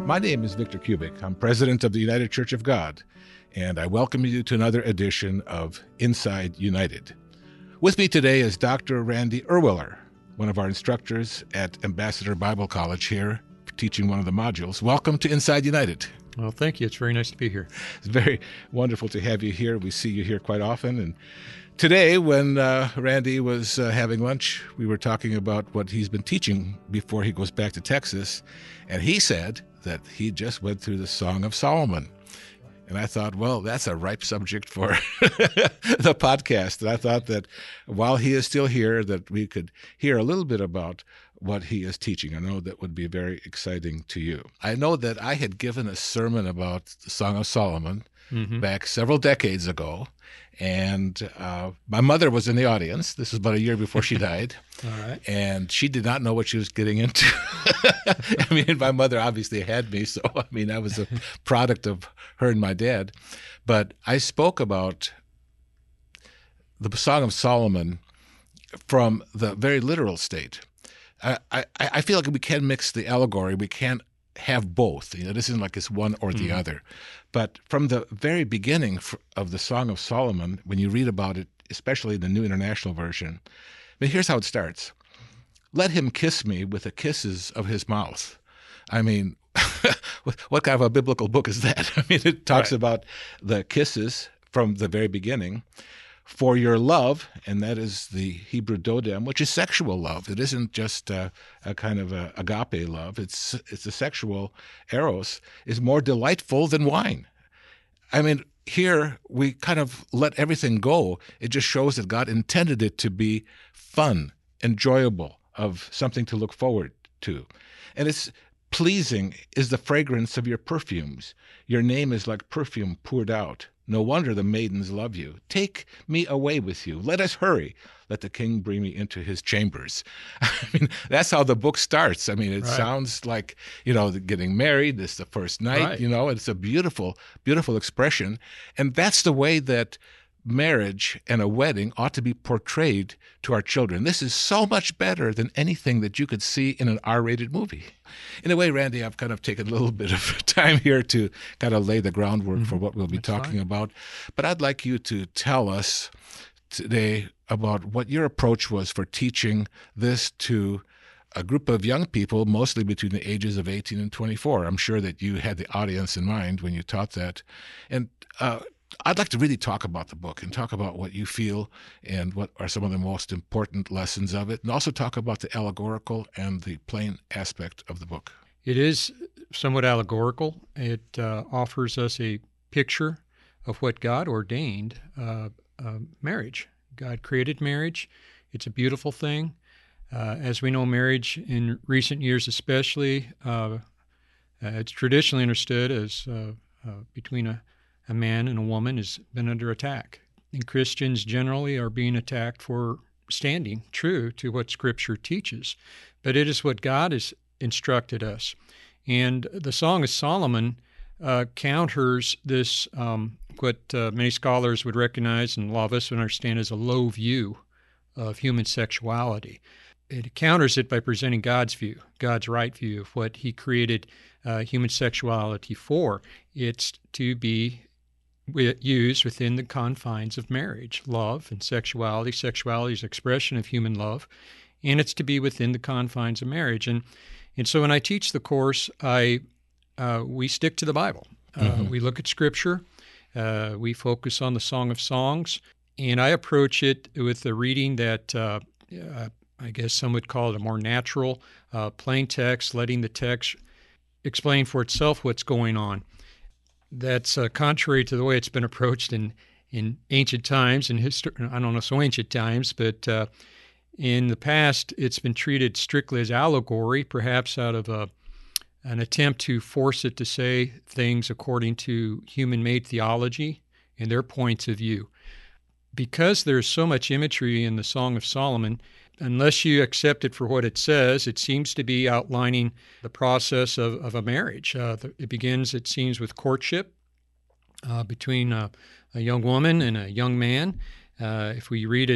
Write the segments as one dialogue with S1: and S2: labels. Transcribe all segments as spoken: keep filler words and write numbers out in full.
S1: My name is Victor Kubik. I'm president of the United Church of God, and I welcome you to another edition of Inside United. With me today is Doctor Randy Erwiller, one of our instructors at Ambassador Bible College here, teaching one of the modules. Welcome to Inside United.
S2: Well, thank you. It's very nice to be here.
S1: It's very wonderful to have you here. We see you here quite often. And today, when uh, Randy was uh, having lunch, we were talking about what he's been teaching before he goes back to Texas. And he said that he just went through the Song of Solomon. And I thought, well, that's a ripe subject for the podcast. And I thought that while he is still here, that we could hear a little bit about what he is teaching. I know that would be very exciting to you. I know that I had given a sermon about the Song of Solomon mm-hmm. back several decades ago. And uh, my mother was in the audience. This was about a year before she died.
S2: All right.
S1: And she did not know what she was getting into. I mean, my mother obviously had me, so I mean, I was a product of her and my dad. But I spoke about the Song of Solomon from the very literal state. I, I, I feel like we can mix the allegory. We can't have both. You know, this isn't like it's one or the mm. other. But from the very beginning of the Song of Solomon, when you read about it, especially the New International Version, I mean, here's how it starts. Let him kiss me with the kisses of his mouth. I mean, what kind of a biblical book is that? I mean, it talks right. about the kisses from the very beginning. For your love, and that is the Hebrew dodem, which is sexual love. It isn't just a, a kind of a agape love. It's it's a sexual eros, is more delightful than wine. I mean, here we kind of let everything go. It just shows that God intended it to be fun, enjoyable, of something to look forward to. And it's pleasing is the fragrance of your perfumes. Your name is like perfume poured out. No wonder the maidens love you. Take me away with you. Let us hurry. Let the king bring me into his chambers. I mean, that's how the book starts. I mean, it right. sounds like, you know, getting married. This is the first night, right. you know. It's a beautiful, beautiful expression. And that's the way that marriage and a wedding ought to be portrayed to our children. This is so much better than anything that you could see in an R-rated movie. In a way, Randy, I've kind of taken a little bit of time here to kind of lay the groundwork mm-hmm. for what we'll be That's talking fine. about. But I'd like you to tell us today about what your approach was for teaching this to a group of young people, mostly between the ages of eighteen and twenty-four. I'm sure that you had the audience in mind when you taught that. And uh, I'd like to really talk about the book and talk about what you feel and what are some of the most important lessons of it, and also talk about the allegorical and the plain aspect of the book.
S2: It is somewhat allegorical. It uh, offers us a picture of what God ordained uh, uh, marriage. God created marriage. It's a beautiful thing. Uh, as we know, marriage in recent years especially, uh, uh, it's traditionally understood as uh, uh, between a A man and a woman has been under attack. And Christians generally are being attacked for standing true to what Scripture teaches. But it is what God has instructed us. And the Song of Solomon uh, counters this, um, what uh, many scholars would recognize and a lot of us would understand as a low view of human sexuality. It counters it by presenting God's view, God's right view of what He created uh, human sexuality for. It's to be used within the confines of marriage, love and sexuality. Sexuality is expression of human love, and it's to be within the confines of marriage. And and so when I teach the course, I uh, we stick to the Bible. Uh, mm-hmm. We look at Scripture. Uh, we focus on the Song of Songs, and I approach it with a reading that uh, uh, I guess some would call it a more natural, uh, plain text, letting the text explain for itself what's going on. That's uh, contrary to the way it's been approached in, in ancient times, in history. I don't know, so ancient times, but uh, in the past, it's been treated strictly as allegory, perhaps out of a, an attempt to force it to say things according to human-made theology and their points of view. Because there's so much imagery in the Song of Solomon, unless you accept it for what it says, it seems to be outlining the process of, of a marriage. Uh, it begins, it seems, with courtship uh, between a, a young woman and a young man. Uh, if we read it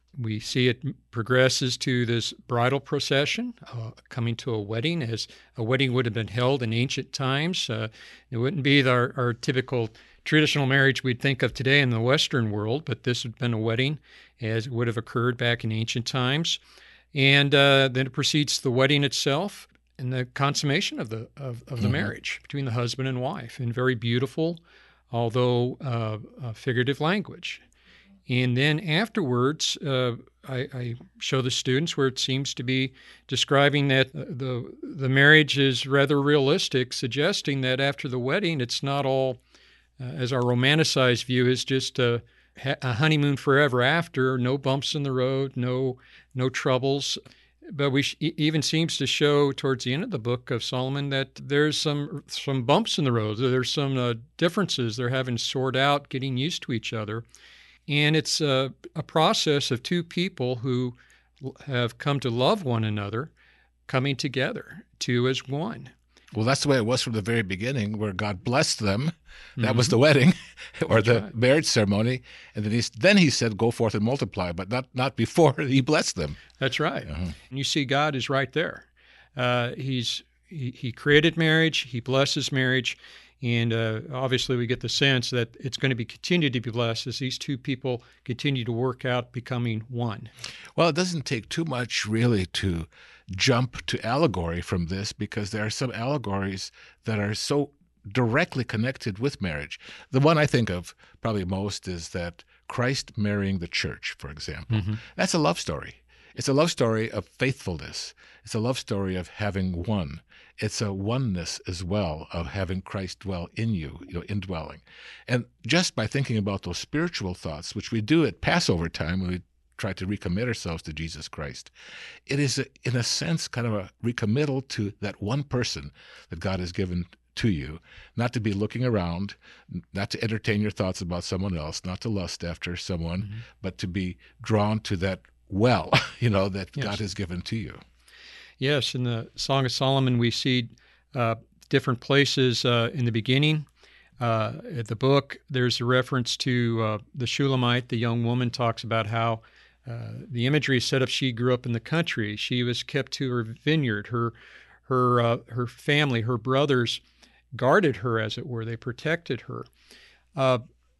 S2: We see it progresses to this bridal procession, uh, coming to a wedding, as a wedding would have been held in ancient times. Uh, it wouldn't be our, our typical traditional marriage we'd think of today in the Western world, but this had been a wedding as it would have occurred back in ancient times. And uh, then it proceeds to the wedding itself and the consummation of the of, of the mm-hmm. marriage between the husband and wife in very beautiful, although uh, uh, figurative language. And then afterwards, uh, I, I show the students where it seems to be describing that the the marriage is rather realistic, suggesting that after the wedding, it's not all, uh, as our romanticized view is, just a, a honeymoon forever after, no bumps in the road, no no troubles. But we sh- even seems to show towards the end of the book of Solomon that there's some some bumps in the road. There's some uh, differences. They're having to sort out, getting used to each other. And it's a, a process of two people who have come to love one another, coming together, two as one.
S1: Well, that's the way it was from the very beginning, where God blessed them. That mm-hmm. was the wedding, or that's the right. marriage ceremony. And then he, then he said, go forth and multiply, but not, not before he blessed them.
S2: That's right. Uh-huh. And you see God is right there. Uh, he's he, he created marriage. He blesses marriage. And uh, obviously we get the sense that it's going to be continued to be blessed as these two people continue to work out becoming one.
S1: Well, it doesn't take too much really to jump to allegory from this, because there are some allegories that are so directly connected with marriage. The one I think of probably most is that Christ marrying the church, for example. Mm-hmm. That's a love story. It's a love story of faithfulness. It's a love story of having one. It's a oneness as well of having Christ dwell in you, you know, indwelling. And just by thinking about those spiritual thoughts, which we do at Passover time when we try to recommit ourselves to Jesus Christ, it is, a, in a sense, kind of a recommittal to that one person that God has given to you, not to be looking around, not to entertain your thoughts about someone else, not to lust after someone, mm-hmm. but to be drawn to that well, you know, that yes. God has given to you.
S2: Yes, in the Song of Solomon, we see uh, different places uh, in the beginning. Uh, at the book, there's a reference to uh, the Shulamite. The young woman talks about how uh, the imagery is set up. She grew up in the country. She was kept to her vineyard. Her, her, uh, her family, her brothers, guarded her, as it were. They protected her. Uh,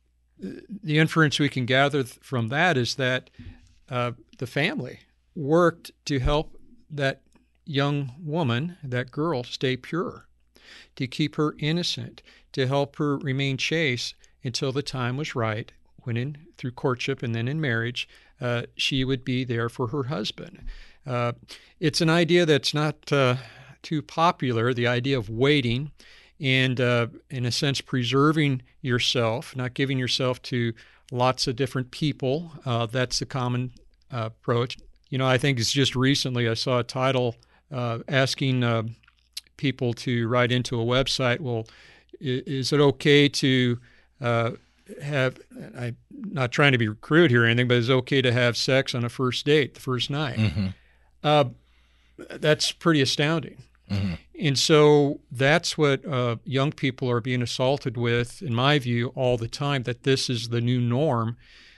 S2: the inference we can gather from that is that uh, the family worked to help that young woman, that girl, stay pure, to keep her innocent, to help her remain chaste until the time was right, when in through courtship and then in marriage, uh, she would be there for her husband. Uh, it's an idea that's not uh, too popular, the idea of waiting and, uh, in a sense, preserving yourself, not giving yourself to lots of different people. Uh, that's the common uh, approach. You know, I think it's just recently I saw a title Uh, asking uh, people to write into a website, well, is, is it okay to uh, have, I'm not trying to be crude here or anything, but is it okay to have sex on a first date, the first night? Mm-hmm. Uh, that's pretty astounding. Mm-hmm. And so that's what uh, young people are being assaulted with, in my view, all the time, that this is the new norm,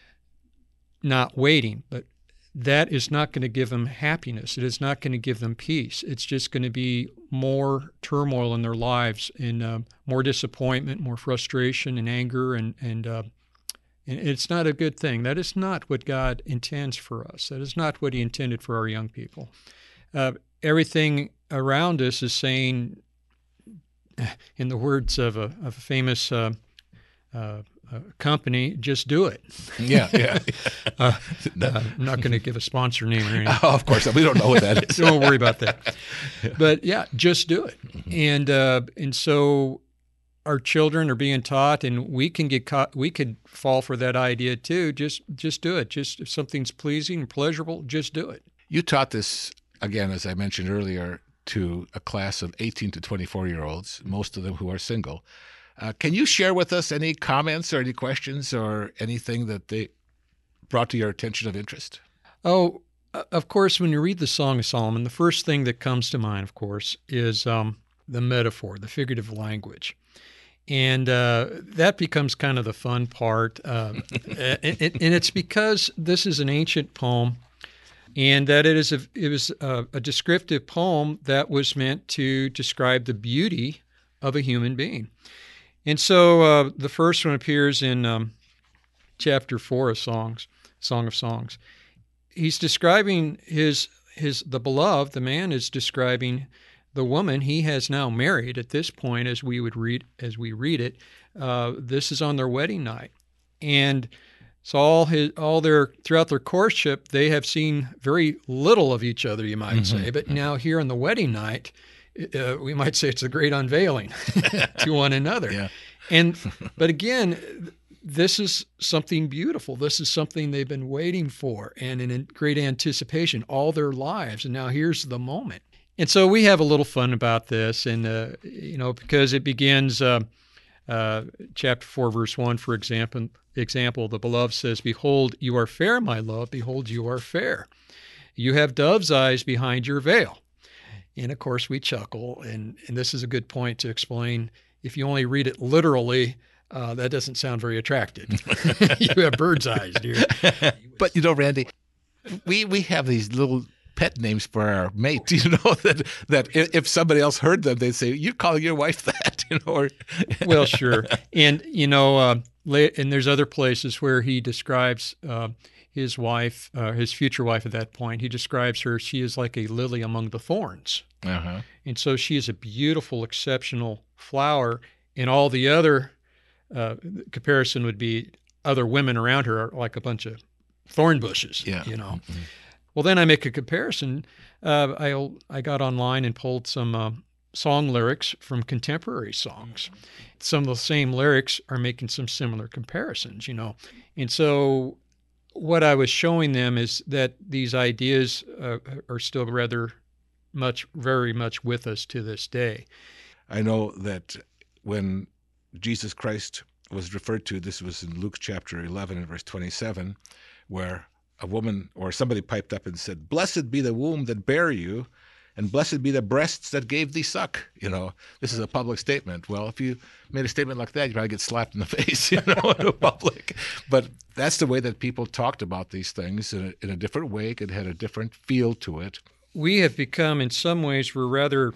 S2: not waiting, but that is not going to give them happiness. It is not going to give them peace. It's just going to be more turmoil in their lives, and uh, more disappointment, more frustration and anger, and and, uh, and it's not a good thing. That is not what God intends for us. That is not what He intended for our young people. Uh, everything around us is saying, in the words of a, of a famous uh, uh, Uh, company, just do it.
S1: Yeah, yeah.
S2: uh, uh, I'm not going to give a sponsor name or anything.
S1: Oh, of course, we don't know what that is.
S2: Don't worry about that. But yeah, just do it. Mm-hmm. And uh, and so our children are being taught, and we can get caught. We could fall for that idea too. Just just do it. Just if something's pleasing and pleasurable, just do it.
S1: You taught this again, as I mentioned earlier, to a class of eighteen to twenty-four year olds, most of them who are single. Uh, can you share with us any comments or any questions or anything that they brought to your attention of interest?
S2: Oh, of course, when you read the Song of Solomon, the first thing that comes to mind, of course, is um, the metaphor, the figurative language. And uh, that becomes kind of the fun part. Um, and, and it's because this is an ancient poem, and that it is a, it was a, a descriptive poem that was meant to describe the beauty of a human being. And so uh, the first one appears in um, chapter four of Songs, Song of Songs. He's describing his his the beloved. The man is describing the woman he has now married at this point, as we would read as we read it. Uh, this is on their wedding night, and so all his all their throughout their courtship, they have seen very little of each other, you might mm-hmm. say. But now here on the wedding night, uh, we might say it's a great unveiling to one another.
S1: Yeah.
S2: And but again, this is something beautiful. This is something they've been waiting for and in great anticipation all their lives. And now here's the moment. And so we have a little fun about this, and uh, you know, because it begins uh, uh, chapter four, verse one, for example. Example, the beloved says, "Behold, you are fair, my love. Behold, you are fair. You have dove's eyes behind your veil." And of course, we chuckle, and and this is a good point to explain. If you only read it literally, uh, that doesn't sound very attractive. You have bird's eyes, dear.
S1: But you know, Randy, we we have these little pet names for our mate, you know, that that if somebody else heard them, they'd say, "You're calling your wife that," you know. Or
S2: well, sure, and you know, uh, and there's other places where he describes uh, his wife, uh, his future wife at that point. He describes her; she is like a lily among the thorns,
S1: uh-huh.
S2: and so she is a beautiful, exceptional flower. And all the other uh, comparison would be other women around her are like a bunch of thorn bushes,
S1: yeah.
S2: you know.
S1: Mm-hmm.
S2: Well, then I make a comparison. Uh, I I got online and pulled some uh, song lyrics from contemporary songs. Some of the same lyrics are making some similar comparisons, you know. And so what I was showing them is that these ideas uh, are still rather much, very much with us to this day.
S1: I know that when Jesus Christ was referred to, this was in Luke chapter eleven and verse twenty-seven, where a woman or somebody piped up and said, "Blessed be the womb that bare you, and blessed be the breasts that gave thee suck." You know, this is a public statement. Well, if you made a statement like that, you probably get slapped in the face, you know, in public. But that's the way that people talked about these things in a, in a different way. It had a different feel to it.
S2: We have become, in some ways, we're rather,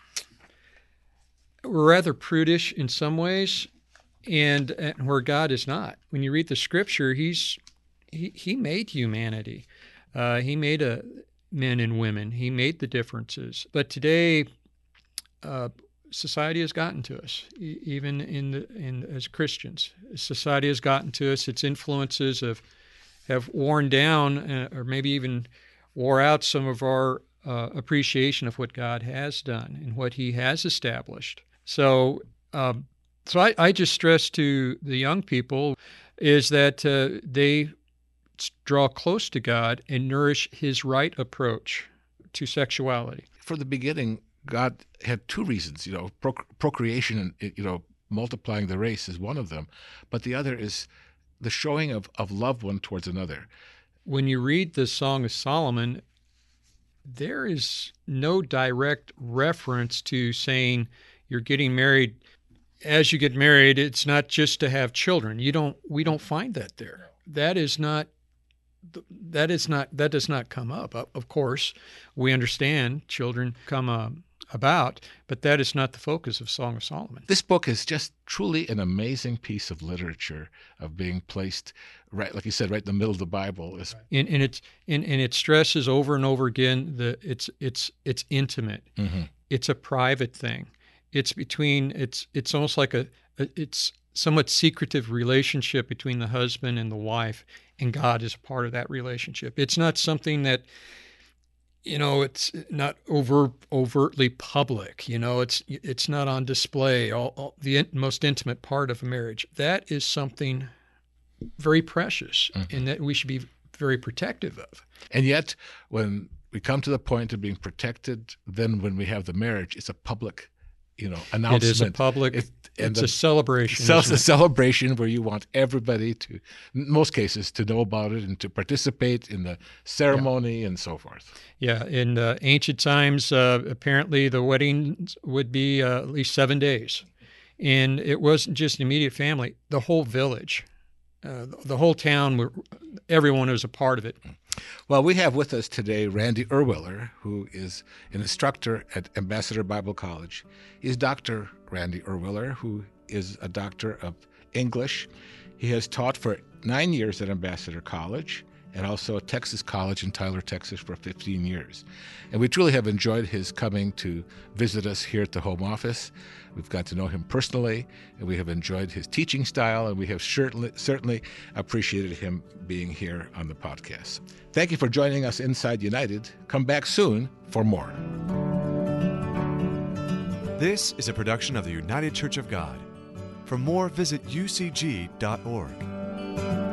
S2: we're rather prudish in some ways, and, and where God is not. When you read the Scripture, He's He, he made humanity. Uh, he made a, men and women. He made the differences. But today, uh, society has gotten to us, e- even in the, in as Christians. Society has gotten to us. Its influences have have worn down, uh, or maybe even wore out some of our uh, appreciation of what God has done and what He has established. So, um, so I, I just stress to the young people is that uh, they draw close to God and nourish His right approach to sexuality.
S1: For the beginning, God had two reasons. You know, proc- procreation and, you know, multiplying the race is one of them, but the other is the showing of, of love one towards another.
S2: When you read the Song of Solomon, there is no direct reference to saying you're getting married. As you get married, it's not just to have children. You don't. We don't find that there. That is not. That is not. That does not come up. Of course, we understand children come uh, about, but that is not the focus of Song of Solomon.
S1: This book is just truly an amazing piece of literature, of being placed right, like you said, right in the middle of the Bible. It's,
S2: and, and it's and, and it stresses over and over again that it's it's it's intimate.
S1: Mm-hmm.
S2: It's a private thing. It's between. It's it's almost like a. It's somewhat secretive relationship between the husband and the wife, and God is a part of that relationship. It's not something that, you know, it's not over overtly public. You know, it's it's not on display. All, all the in, most intimate part of a marriage. That is something very precious, mm-hmm. and that we should be very protective of.
S1: And yet, when we come to the point of being protected, then when we have the marriage, it's a public, you know, announcement.
S2: It is a public. It, it's a celebration.
S1: So it's a celebration where you want everybody to, in most cases, to know about it and to participate in the ceremony yeah. and so forth.
S2: Yeah, in uh, ancient times, uh, apparently the weddings would be uh, at least seven days, And it wasn't just immediate family, the whole village, uh, the whole town, were, everyone was a part of it.
S1: Well, we have with us today Randy Erwiller, who is an instructor at Ambassador Bible College. He's Doctor Randy Erwiller, who is a doctor of English. He has taught for nine years at Ambassador College and also at Texas College in Tyler, Texas for fifteen years. And we truly have enjoyed his coming to visit us here at the home office. We've got to know him personally, and we have enjoyed his teaching style, and we have certainly, certainly appreciated him being here on the podcast. Thank you for joining us Inside United. Come back soon for more.
S3: This is a production of the United Church of God. For more, visit u c g dot org.